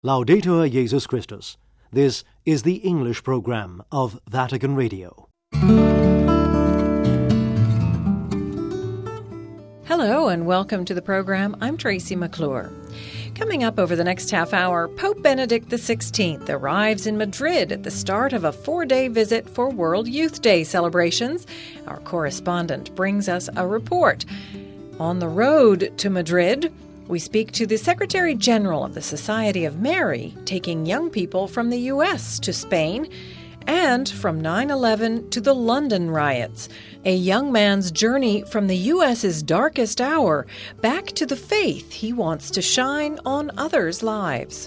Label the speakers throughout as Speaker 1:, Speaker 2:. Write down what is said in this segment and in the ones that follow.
Speaker 1: Laudetur Jesus Christus. This is the English program of Vatican Radio.
Speaker 2: Hello and welcome to the program. I'm Tracy McClure. Coming up over the next half hour, Pope Benedict XVI arrives in Madrid at the start of a 4-day visit for World Youth Day celebrations. Our correspondent brings us a report. On the road to Madrid, we speak to the Secretary General of the Society of Mary, taking young people from the U.S. to Spain, and from 9/11 to the London riots, a young man's journey from the U.S.'s darkest hour back to the faith he wants to shine on others' lives.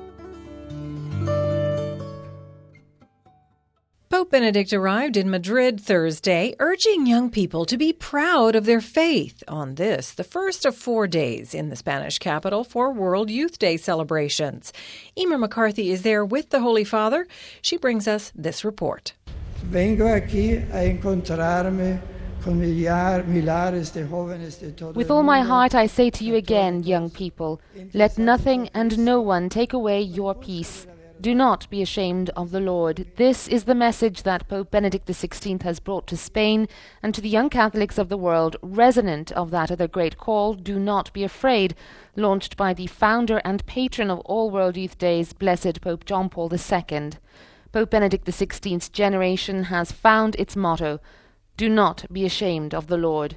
Speaker 2: Pope Benedict arrived in Madrid Thursday, urging young people to be proud of their faith on this, the first of 4 days in the Spanish capital for World Youth Day celebrations. Emer McCarthy is there with the Holy Father. She brings us this report.
Speaker 3: Vengo aquí a encontrarme con millares de jóvenes de todo el mundo.
Speaker 4: With all my heart I say to you again, young people, let nothing and no one take away your peace. Do not be ashamed of the Lord. This is the message that Pope Benedict XVI has brought to Spain and to the young Catholics of the world, resonant of that other great call, do not be afraid, launched by the founder and patron of all World Youth Days, Blessed Pope John Paul II. Pope Benedict XVI's generation has found its motto, do not be ashamed of the Lord.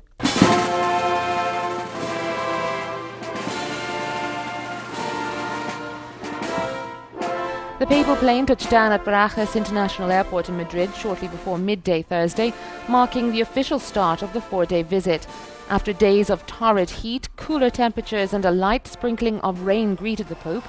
Speaker 4: The papal plane touched down at Barajas International Airport in Madrid shortly before midday Thursday, marking the official start of the 4-day visit. After days of torrid heat, cooler temperatures and a light sprinkling of rain greeted the Pope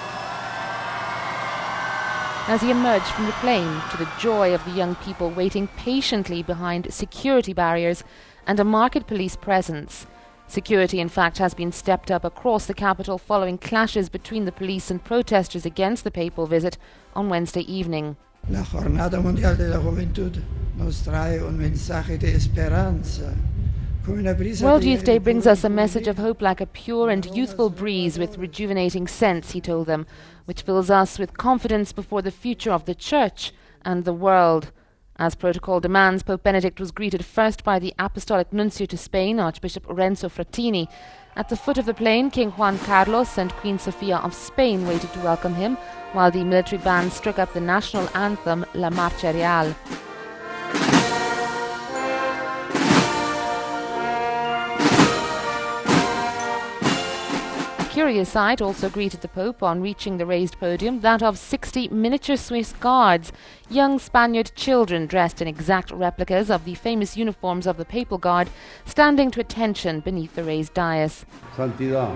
Speaker 4: as he emerged from the plane, to the joy of the young people waiting patiently behind security barriers and a marked police presence. Security, in fact, has been stepped up across the capital following clashes between the police and protesters against the papal visit on Wednesday evening.
Speaker 3: La Jornada Mundial de la Juventud nos trae un mensaje de esperanza.
Speaker 4: World Youth Day brings us a message of hope like a pure and youthful breeze with rejuvenating scents, he told them, which fills us with confidence before the future of the Church and the world. As protocol demands, Pope Benedict was greeted first by the Apostolic Nuncio to Spain, Archbishop Renzo Frattini. At the foot of the plane, King Juan Carlos and Queen Sofia of Spain waited to welcome him, while the military band struck up the national anthem, La Marcha Real. A curious sight also greeted the Pope on reaching the raised podium, that of 60 miniature Swiss guards, young Spaniard children dressed in exact replicas of the famous uniforms of the Papal Guard, standing to attention beneath the raised dais.
Speaker 5: Santidad,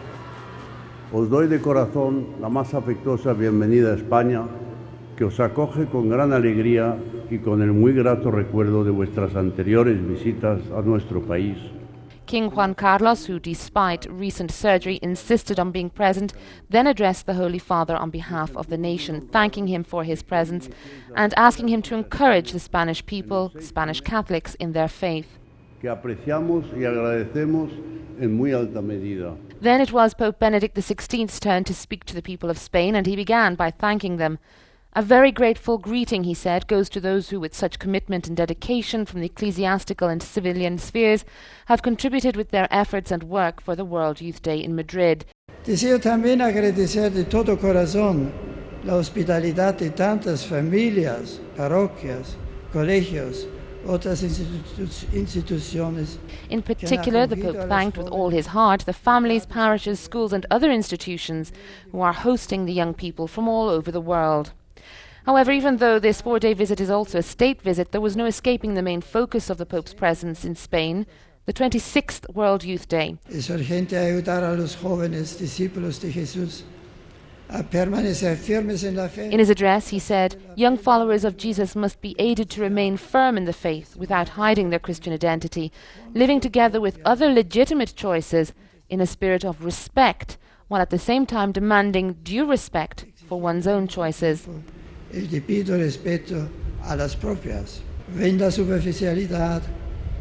Speaker 5: os doy de corazón la más afectuosa bienvenida a España, que os acoge con gran alegría y con el muy grato recuerdo de vuestras anteriores visitas a nuestro país.
Speaker 4: King Juan Carlos, who despite recent surgery insisted on being present, then addressed the Holy Father on behalf of the nation, thanking him for his presence and asking him to encourage the Spanish people, Spanish Catholics, in their faith.
Speaker 5: Que apreciamos y agradecemos en muy alta medida.
Speaker 4: Then it was Pope Benedict XVI's turn to speak to the people of Spain, and he began by thanking them. A very grateful greeting, he said, goes to those who, with such commitment and dedication from the ecclesiastical and civilian spheres, have contributed with their efforts and work for the World Youth Day in Madrid.
Speaker 3: Deseo también agradecer de todo corazón la hospitalidad de tantas familias, parroquias, colegios, otras instituciones.
Speaker 4: In particular, the Pope thanked with all his heart the families, parishes, schools and other institutions who are hosting the young people from all over the world. However, even though this 4-day visit is also a state visit, there was no escaping the main focus of the Pope's presence in Spain, the 26th World Youth Day.
Speaker 3: Es urgente ayudar a los jóvenes discípulos de Jesús a permanecer firmes en la fe.
Speaker 4: In his address, he said, young followers of Jesus must be aided to remain firm in the faith without hiding their Christian identity, living together with other legitimate choices in a spirit of respect, while at the same time demanding due respect for one's own choices.
Speaker 3: El debido respeto a las propias. Ven la superficialidad,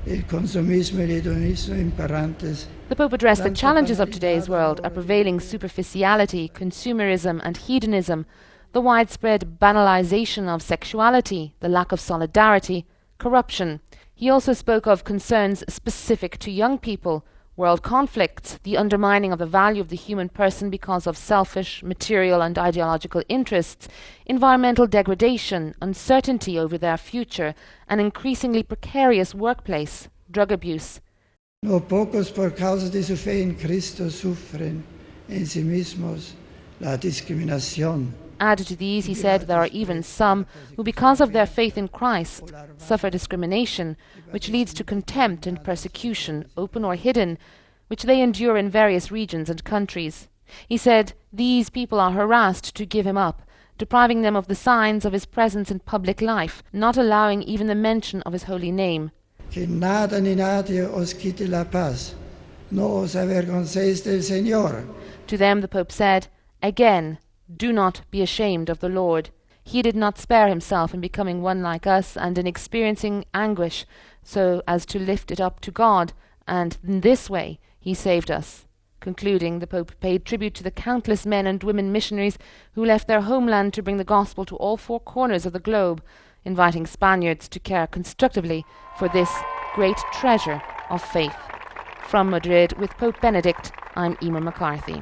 Speaker 3: el consumismo y el hedonismo imperantes.
Speaker 4: The Pope addressed the challenges of today's world, a prevailing superficiality, consumerism and hedonism, the widespread banalization of sexuality, the lack of solidarity, corruption. He also spoke of concerns specific to young people, world conflicts, the undermining of the value of the human person because of selfish, material and ideological interests, environmental degradation, uncertainty over their future, an increasingly precarious workplace, drug abuse.
Speaker 3: No pocos por causa de su fe en Cristo sufren en sí mismos la discriminación.
Speaker 4: Added to these, he said, there are even some who, because of their faith in Christ, suffer discrimination, which leads to contempt and persecution, open or hidden, which they endure in various regions and countries. He said, these people are harassed to give him up, depriving them of the signs of his presence in public life, not allowing even the mention of his holy name.
Speaker 3: Que nada ni nadie os quite la paz, no os avergoncéis del Señor.
Speaker 4: To them the Pope said, again, do not be ashamed of the Lord. He did not spare himself in becoming one like us and in experiencing anguish so as to lift it up to God, and in this way he saved us. Concluding, the Pope paid tribute to the countless men and women missionaries who left their homeland to bring the gospel to all four corners of the globe, inviting Spaniards to care constructively for this great treasure of faith. From Madrid, with Pope Benedict, I'm Emer McCarthy.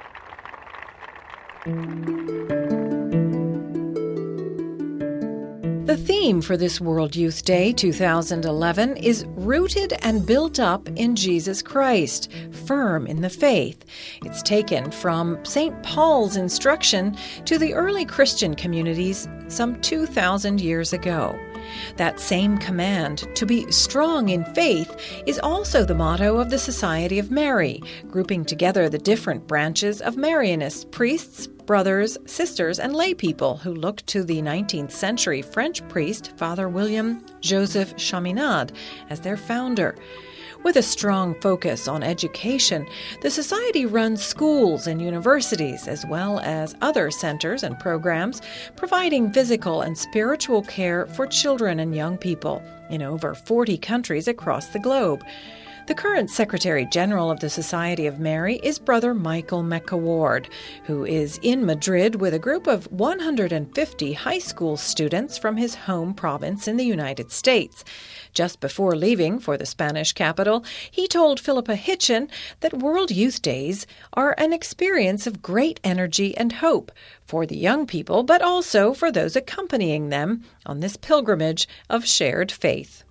Speaker 2: The theme for this World Youth Day 2011 is Rooted and Built Up in Jesus Christ, Firm in the Faith. It's taken from St. Paul's instruction to the early Christian communities some 2,000 years ago. That same command, to be strong in faith, is also the motto of the Society of Mary, grouping together the different branches of Marianists, priests, brothers, sisters, and lay people who look to the 19th century French priest, Father William Joseph Chaminade, as their founder. With a strong focus on education, the Society runs schools and universities, as well as other centers and programs, providing physical and spiritual care for children and young people in over 40 countries across the globe. The current Secretary General of the Society of Mary is Brother Michael McAward, who is in Madrid with a group of 150 high school students from his home province in the United States. Just before leaving for the Spanish capital, he told Philippa Hitchen that World Youth Days are an experience of great energy and hope for the young people, but also for those accompanying them on this pilgrimage of shared faith.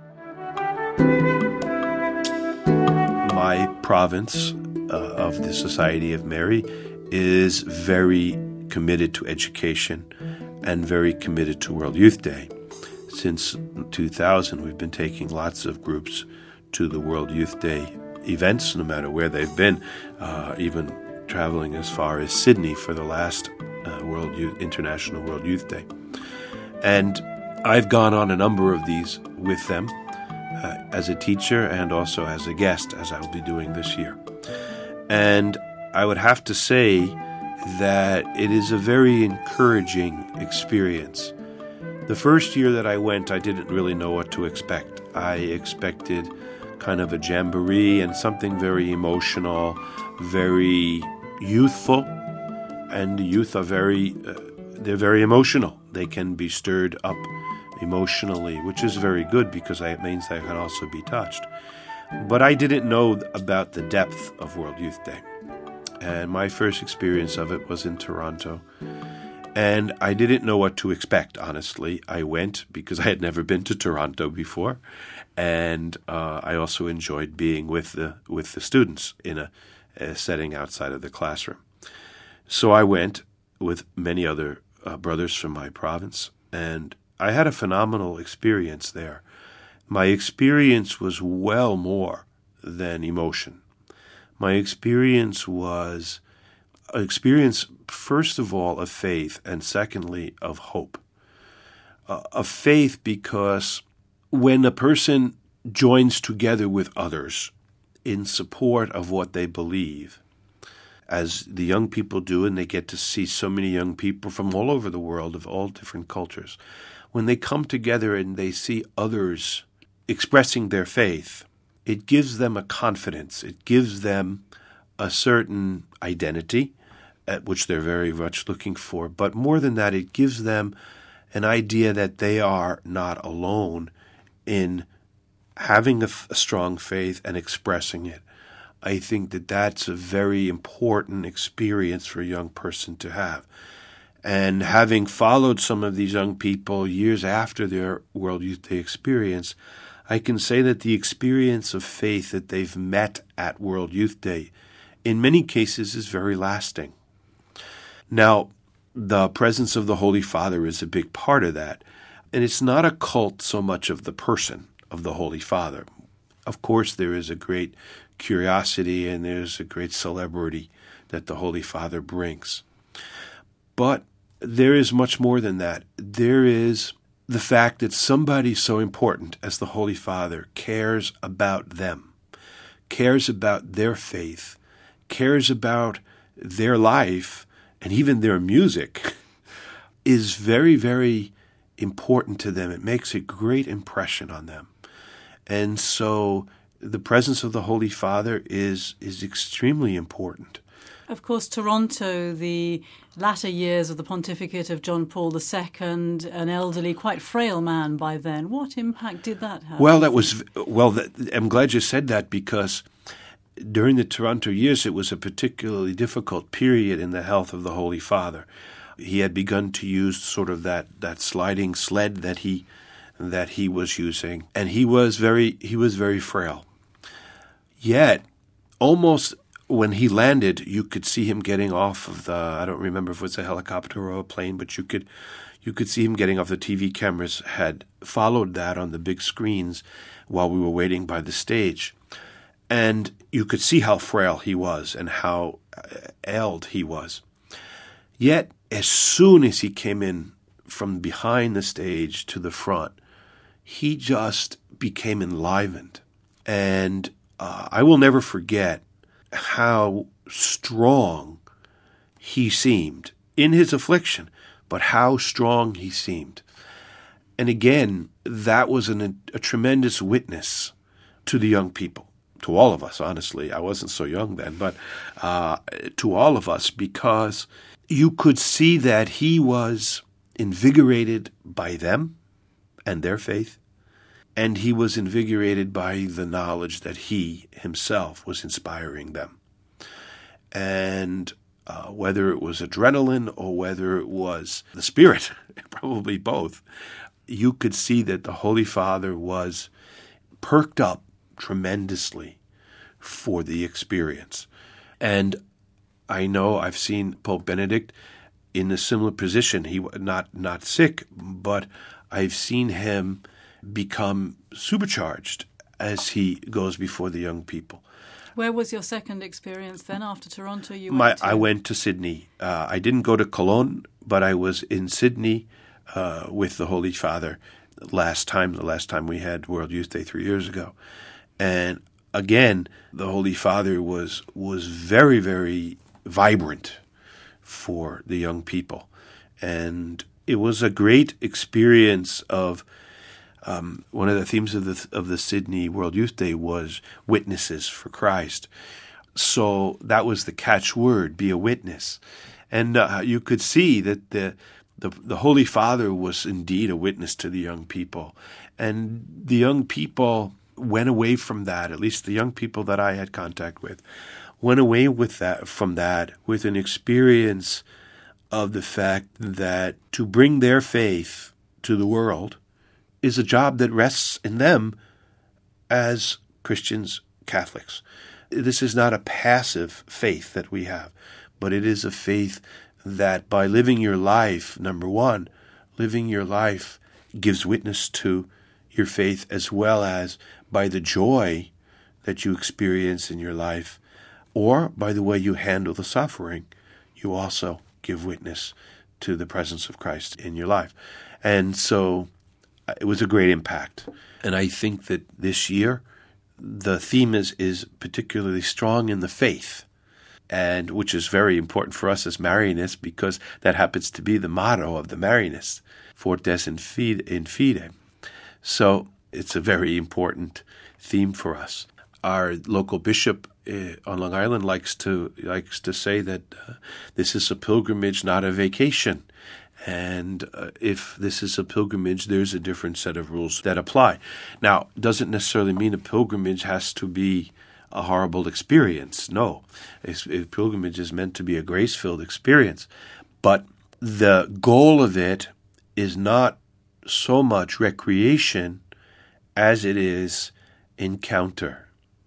Speaker 6: My province of the Society of Mary is very committed to education and very committed to World Youth Day. Since 2000, we've been taking lots of groups to the World Youth Day events, no matter where they've been, even traveling as far as Sydney for the last International World Youth Day. And I've gone on a number of these with them, as a teacher and also as a guest, as I'll be doing this year. And I would have to say that it is a very encouraging experience. The first year that I went, I didn't really know what to expect. I expected kind of a jamboree and something very emotional, very youthful, and the youth are they're very emotional. They can be stirred up emotionally, which is very good because it means they can also be touched. But I didn't know about the depth of World Youth Day. And my first experience of it was in Toronto. And I didn't know what to expect, honestly. I went because I had never been to Toronto before. And I also enjoyed being with the students in a setting outside of the classroom. So I went with many other brothers from my province, and I had a phenomenal experience there. My experience was well more than emotion. My experience was an experience, first of all, of faith, and secondly, of hope. Of faith because when a person joins together with others in support of what they believe, as the young people do, and they get to see so many young people from all over the world of all different cultures, when they come together and they see others expressing their faith, it gives them a confidence. It gives them a certain identity, which they're very much looking for. But more than that, it gives them an idea that they are not alone in having a strong faith and expressing it. I think that that's a very important experience for a young person to have. And having followed some of these young people years after their World Youth Day experience, I can say that the experience of faith that they've met at World Youth Day in many cases is very lasting. Now, the presence of the Holy Father is a big part of that. And it's not a cult so much of the person of the Holy Father. Of course, there is a great curiosity and there's a great celebrity that the Holy Father brings. But there is much more than that. There is the fact that somebody so important as the Holy Father cares about them, cares about their faith, cares about their life, and even their music is very, very important to them. It makes a great impression on them. And so the presence of the Holy Father is extremely important.
Speaker 7: Of course, Toronto, the latter years of the pontificate of John Paul II, an elderly, quite frail man by then. What impact did that have?
Speaker 6: I'm glad you said that, because during the Toronto years, it was a particularly difficult period in the health of the Holy Father. He had begun to use sort of that sliding sled that he was using, and he was very frail. Yet, almost when he landed, you could see him getting off of I don't remember if it was a helicopter or a plane, but you could see him getting off. The TV cameras had followed that on the big screens while we were waiting by the stage. And you could see how frail he was and how ailed he was. Yet, as soon as he came in from behind the stage to the front, he just became enlivened. And I will never forget how strong he seemed in his affliction, but how strong he seemed. And again, that was a tremendous witness to the young people, to all of us, honestly. I wasn't so young then, but to all of us, because you could see that he was invigorated by them and their faith, and he was invigorated by the knowledge that he himself was inspiring them. And whether it was adrenaline or whether it was the Spirit, probably both, you could see that the Holy Father was perked up tremendously for the experience. And I know I've seen Pope Benedict in a similar position. He was not sick, but I've seen him become supercharged as he goes before the young people.
Speaker 7: Where was your second experience then after Toronto?
Speaker 6: I went to Sydney. I didn't go to Cologne, but I was in Sydney with the Holy Father the last time we had World Youth Day 3 years ago. And again, the Holy Father was very, very vibrant for the young people. And it was a great experience of one of the themes of the Sydney World Youth Day was witnesses for Christ. So that was the catchword, be a witness. And you could see that the Holy Father was indeed a witness to the young people. And the young people went away from that, at least the young people that I had contact with, went away with an experience of the fact that to bring their faith to the world is a job that rests in them as Christians, Catholics. This is not a passive faith that we have, but it is a faith that by living your life, number one, living your life gives witness to your faith, as well as by the joy that you experience in your life, or by the way you handle the suffering, you also give witness to the presence of Christ in your life. And so it was a great impact. And I think that this year, the theme is particularly strong in the faith, and which is very important for us as Marianists, because that happens to be the motto of the Marianists, Fortes in Fide. So it's a very important theme for us. Our local bishop on Long Island likes to say that this is a pilgrimage, not a vacation. And if this is a pilgrimage, there's a different set of rules that apply. Now, doesn't necessarily mean a pilgrimage has to be a horrible experience. No, a pilgrimage is meant to be a grace-filled experience. But the goal of it is not so much recreation as it is encounter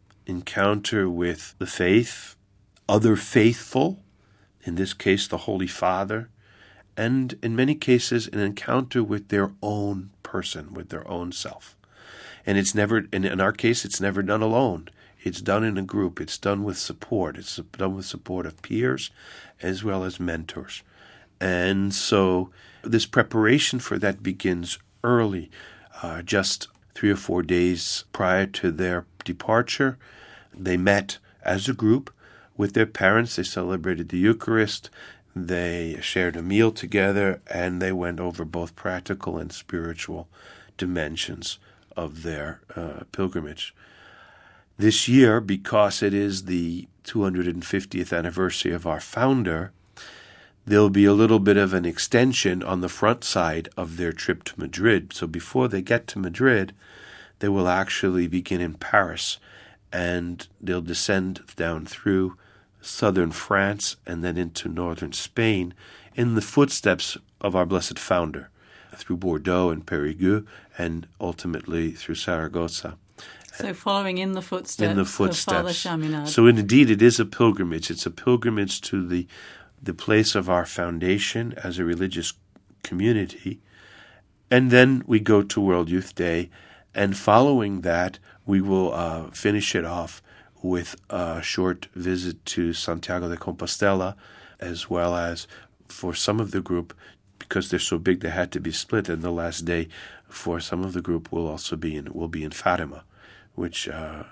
Speaker 6: with the faith, other faithful, in this case the Holy Father, and in many cases an encounter with their own person, with their own self. And it's never, in our case, it's never done alone. It's done in a group. It's done with support. It's done with support of peers as well as mentors. And so this preparation for that begins early, just 3 or 4 days prior to their departure. They met as a group with their parents. They celebrated the Eucharist. They shared a meal together, and they went over both practical and spiritual dimensions of their pilgrimage. This year, because it is the 250th anniversary of our founder, there'll be a little bit of an extension on the front side of their trip to Madrid. So before they get to Madrid, they will actually begin in Paris, and they'll descend down through southern France and then into northern Spain in the footsteps of our blessed founder, through Bordeaux and Périgueux, and ultimately through Saragossa.
Speaker 7: So following in the footsteps of Father Chaminade.
Speaker 6: So indeed it is a pilgrimage. It's a pilgrimage to the place of our foundation as a religious community. And then we go to World Youth Day, and following that we will finish it off with a short visit to Santiago de Compostela, as well as for some of the group, because they're so big they had to be split, and the last day for some of the group will be in Fatima, which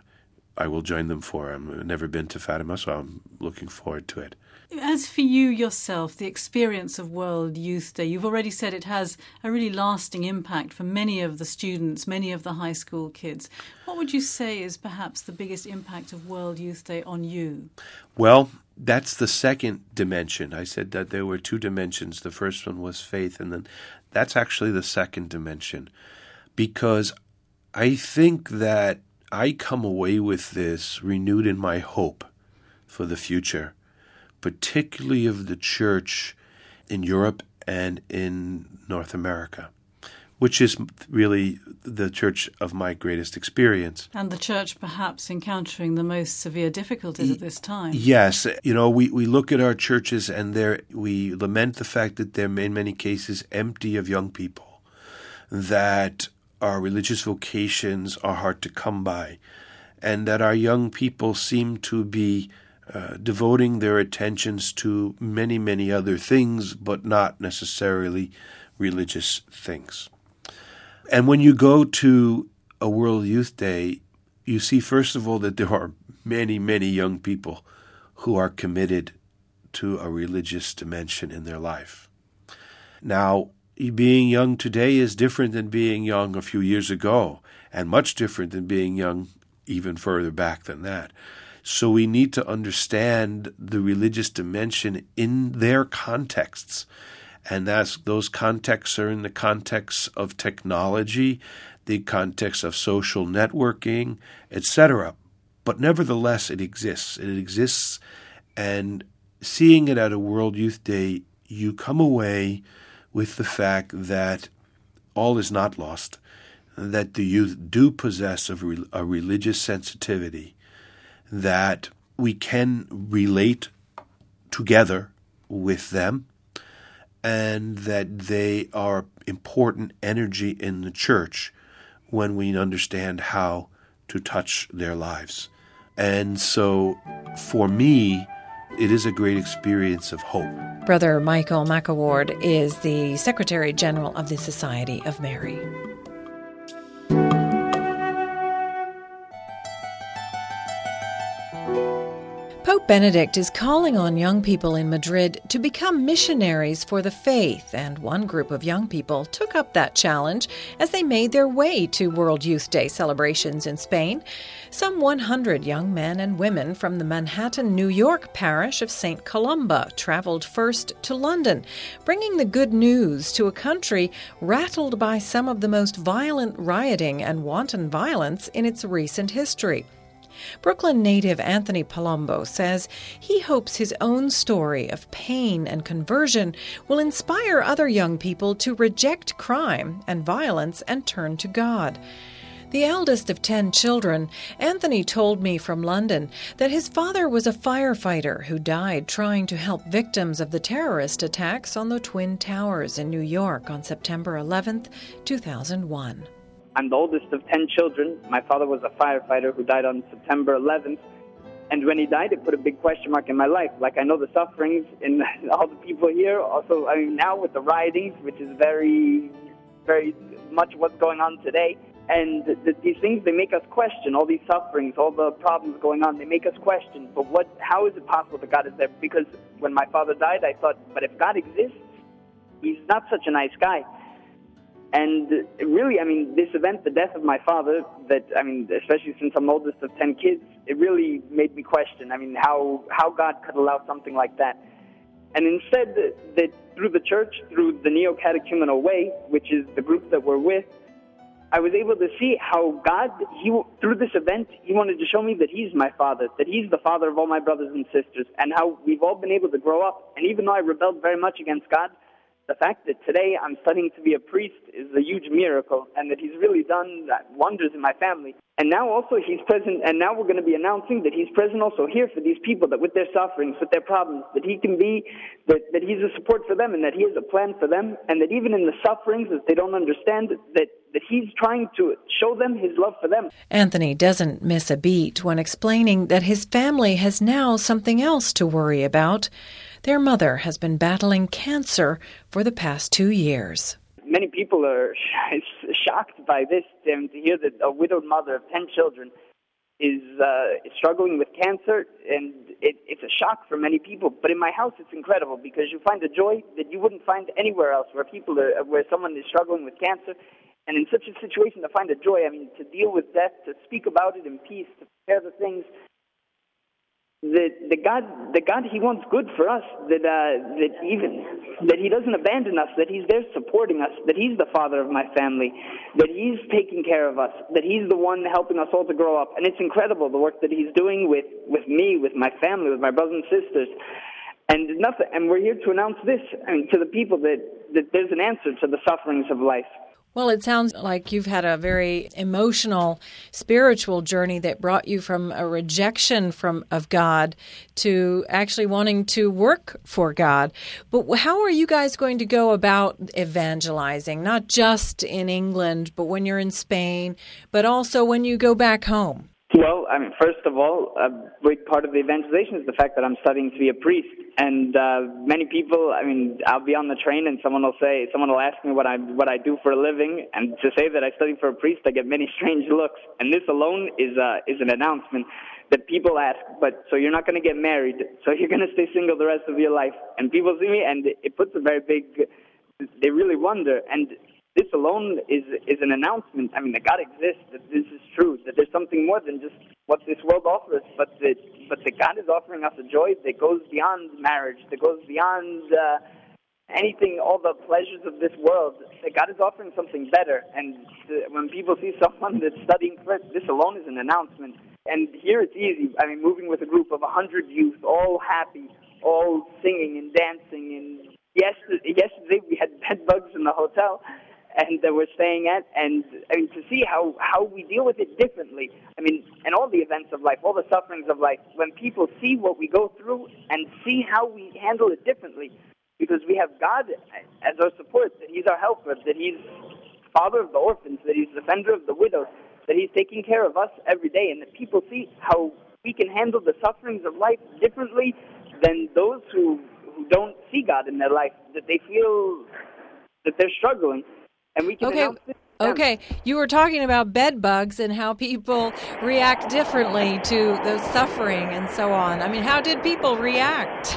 Speaker 6: I will join them for. I've never been to Fatima, so I'm looking forward to it.
Speaker 7: As for you yourself, the experience of World Youth Day, you've already said it has a really lasting impact for many of the students, many of the high school kids. What would you say is perhaps the biggest impact of World Youth Day on you?
Speaker 6: Well, that's the second dimension. I said that there were 2 dimensions. The first one was faith, and then that's actually the second dimension. Because I think that I come away with this renewed in my hope for the future, particularly of the church in Europe and in North America, which is really the church of my greatest experience.
Speaker 7: And the church perhaps encountering the most severe difficulties at this time.
Speaker 6: Yes. We look at our churches and we lament the fact that they're in many cases empty of young people, that our religious vocations are hard to come by, and that our young people seem to be devoting their attentions to many, many other things, but not necessarily religious things. And when you go to a World Youth Day, you see, first of all, that there are many, many young people who are committed to a religious dimension in their life. Now, being young today is different than being young a few years ago, and much different than being young even further back than that. So we need to understand the religious dimension in their contexts. And those contexts are in the context of technology, the context of social networking, etc. But nevertheless, it exists. It exists, and seeing it at a World Youth Day, you come away with the fact that all is not lost, that the youth do possess a religious sensitivity, that we can relate together with them, and that they are important energy in the church when we understand how to touch their lives. And so, for me, it is a great experience of hope.
Speaker 2: Brother Michael McAward is the Secretary General of the Society of Mary. Pope Benedict is calling on young people in Madrid to become missionaries for the faith, and one group of young people took up that challenge as they made their way to World Youth Day celebrations in Spain. Some 100 young men and women from the Manhattan, New York parish of St. Columba traveled first to London, bringing the good news to a country rattled by some of the most violent rioting and wanton violence in its recent history. Brooklyn native Anthony Palumbo says he hopes his own story of pain and conversion will inspire other young people to reject crime and violence and turn to God. The eldest of 10 children, Anthony told me from London that his father was a firefighter who died trying to help victims of the terrorist attacks on the Twin Towers in New York on September 11th, 2001.
Speaker 8: I'm the oldest of 10 children. My father was a firefighter who died on September 11th. And when he died, it put a big question mark in my life. Like, I know the sufferings in all the people here. Also, I mean, now with the riotings, which is very, very much what's going on today. And these things, they make us question all these sufferings, all the problems going on. They make us question, but how is it possible that God is there? Because when my father died, I thought, but if God exists, he's not such a nice guy. And really, I mean, this event, the death of my father, especially since I'm the oldest of 10 kids, it really made me question, how God could allow something like that. And instead, that through the church, through the Neo-Catechumenal Way, which is the group that we're with, I was able to see how God, through this event, he wanted to show me that he's my father, that he's the father of all my brothers and sisters, and how we've all been able to grow up. And even though I rebelled very much against God, the fact that today I'm studying to be a priest is a huge miracle, and that he's really done wonders in my family. And now also he's present, and now we're going to be announcing that he's present also here for these people, that with their sufferings, with their problems, that he can be, that he's a support for them, and that he has a plan for them, and that even in the sufferings that they don't understand, that he's trying to show them his love for them.
Speaker 2: Anthony doesn't miss a beat when explaining that his family has now something else to worry about. Their mother has been battling cancer for the past 2 years.
Speaker 8: Many people are shocked by this, to hear that a widowed mother of 10 children is struggling with cancer, and it's a shock for many people. But in my house, it's incredible, because you find a joy that you wouldn't find anywhere else, where someone is struggling with cancer. And in such a situation, to find a joy, to deal with death, to speak about it in peace, to prepare the things, the God, he wants good for us, that he doesn't abandon us, that he's there supporting us, that he's the father of my family, that he's taking care of us, that he's the one helping us all to grow up. And it's incredible, the work that he's doing with me, with my family, with my brothers and sisters. And we're here to announce this, to the people, that there's an answer to the sufferings of life.
Speaker 2: Well, it sounds like you've had a very emotional, spiritual journey that brought you from a rejection of God to actually wanting to work for God. But how are you guys going to go about evangelizing, not just in England, but when you're in Spain, but also when you go back home?
Speaker 8: Well, first of all, a big part of the evangelization is the fact that I'm studying to be a priest. And many people, I'll be on the train and someone will ask me what I do for a living, and to say that I study for a priest, I get many strange looks. And this alone is an announcement that people ask, but so you're not going to get married, so you're going to stay single the rest of your life. And people see me, and it puts a very big, they really wonder. And this alone is an announcement, that God exists, that this is true, that there's something more than just what this world offers, but that God is offering us a joy that goes beyond marriage, that goes beyond anything, all the pleasures of this world, that God is offering something better. And when people see someone that's studying for it, this alone is an announcement. And here it's easy, moving with a group of 100 youth, all happy, all singing and dancing. And yesterday we had bed bugs in the hotel and that we're staying at, and to see how we deal with it differently. And all the events of life, all the sufferings of life, when people see what we go through and see how we handle it differently, because we have God as our support, that he's our helper, that he's father of the orphans, that he's defender of the widows, that he's taking care of us every day, and that people see how we can handle the sufferings of life differently than those who don't see God in their life, that they feel that they're struggling. And we can announce this.
Speaker 2: Okay, you were talking about bed bugs and how people react differently to the suffering and so on. I mean, how did people react?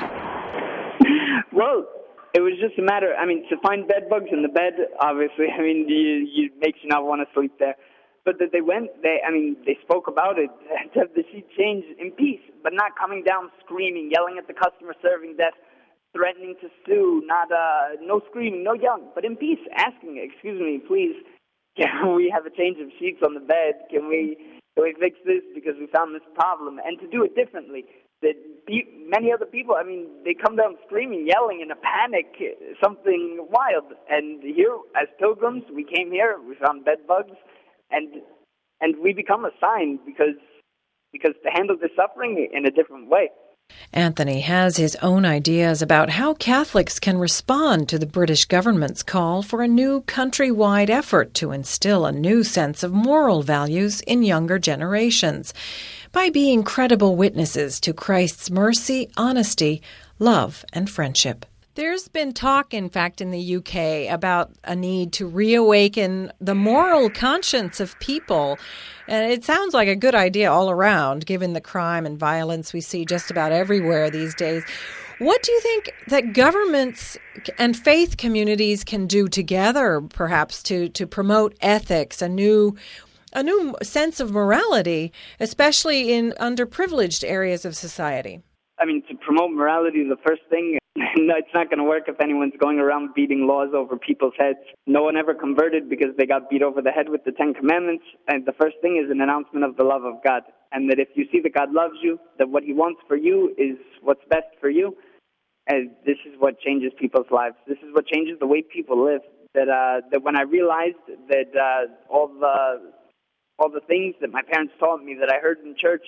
Speaker 8: Well, it was just a matter, to find bed bugs in the bed, obviously, it makes you not want to sleep there. But that they spoke about it, to have the sheet changed in peace, but not coming down screaming, yelling at the customer serving desk, threatening to sue, no screaming, no yelling, but in peace, asking, excuse me, please, can we have a change of sheets on the bed? Can we fix this because we found this problem? And to do it differently. That many other people, they come down screaming, yelling in a panic, something wild. And here, as pilgrims, we came here, we found bed bugs, and we become a sign because to handle the suffering in a different way.
Speaker 2: Anthony has his own ideas about how Catholics can respond to the British government's call for a new countrywide effort to instill a new sense of moral values in younger generations by being credible witnesses to Christ's mercy, honesty, love, and friendship. There's been talk, in fact, in the UK about a need to reawaken the moral conscience of people. And it sounds like a good idea all around, given the crime and violence we see just about everywhere these days. What do you think that governments and faith communities can do together, perhaps, to promote ethics, a new sense of morality, especially in underprivileged areas of society?
Speaker 8: To promote morality, the first thing, it's not going to work if anyone's going around beating laws over people's heads. No one ever converted because they got beat over the head with the Ten Commandments. And the first thing is an announcement of the love of God. And that if you see that God loves you, that what he wants for you is what's best for you, and this is what changes people's lives. This is what changes the way people live. That when I realized that all the things that my parents taught me, that I heard in church,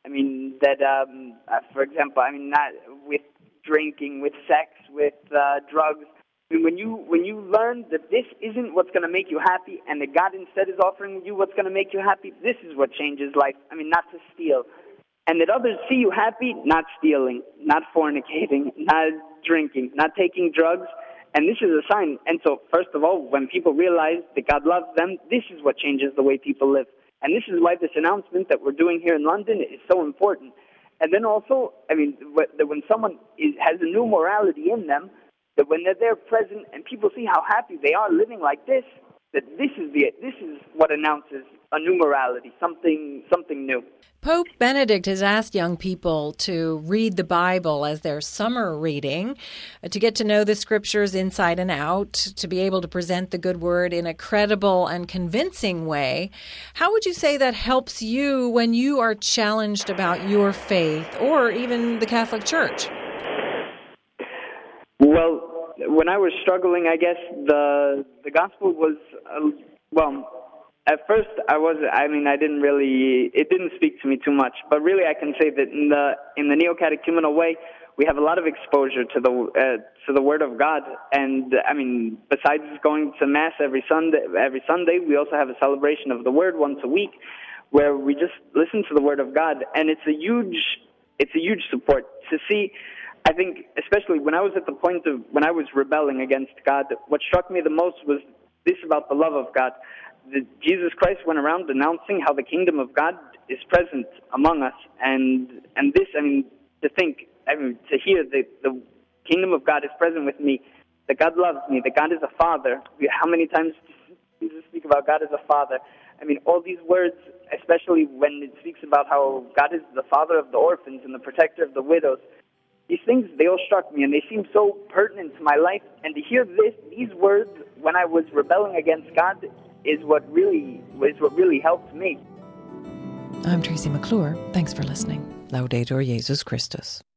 Speaker 8: for example, not with drinking, with sex, with drugs. When you learn that this isn't what's going to make you happy, and that God instead is offering you what's going to make you happy, this is what changes life. Not to steal. And that others see you happy, not stealing, not fornicating, not drinking, not taking drugs. And this is a sign. And so, first of all, when people realize that God loves them, this is what changes the way people live. And this is why this announcement that we're doing here in London is so important. And then also, that when someone has a new morality in them, that when they're there present and people see how happy they are living like this, that this is what announces a new morality, something new.
Speaker 2: Pope Benedict has asked young people to read the Bible as their summer reading, to get to know the scriptures inside and out, to be able to present the good word in a credible and convincing way. How would you say that helps you when you are challenged about your faith or even the Catholic Church?
Speaker 8: Well, when I was struggling, I guess the gospel was, at first it didn't speak to me too much, but really I can say that in the neo-catechumenal way, we have a lot of exposure to the Word of God, and besides going to Mass every Sunday, we also have a celebration of the Word once a week, where we just listen to the Word of God, and it's a huge support to see. I think, especially when I was at the point of when I was rebelling against God, what struck me the most was this about the love of God. That Jesus Christ went around announcing how the kingdom of God is present among us, and this, to hear that the kingdom of God is present with me, that God loves me, that God is a father. How many times does Jesus speak about God as a father? All these words, especially when it speaks about how God is the father of the orphans and the protector of the widows. These things, they all struck me, and they seem so pertinent to my life. And to hear these words when I was rebelling against God is what really helped me.
Speaker 2: I'm Tracy McClure. Thanks for listening. Laudetur Jesus Christus.